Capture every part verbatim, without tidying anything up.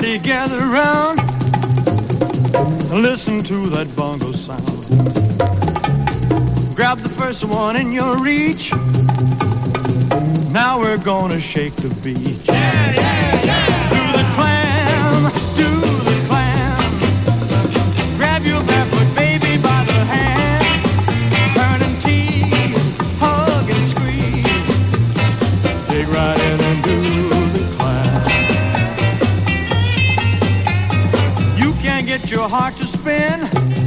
Everybody gather around, listen to that bongo sound. Grab the first one in your reach. Now we're gonna shake the beach. Yeah, yeah, yeah. Do the clam, do the clam. Grab your barefoot baby by the hand. Turn and tease, hug and squeeze. Dig right in and do the clam. You can't get your heart to spin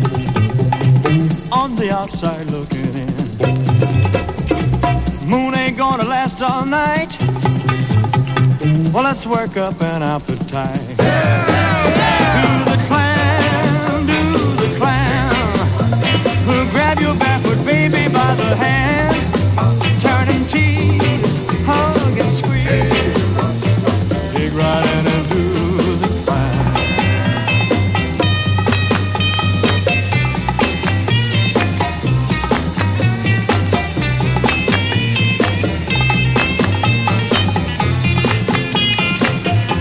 on the outside looking in. Moon ain't gonna last all night. Well, let's work up an appetite.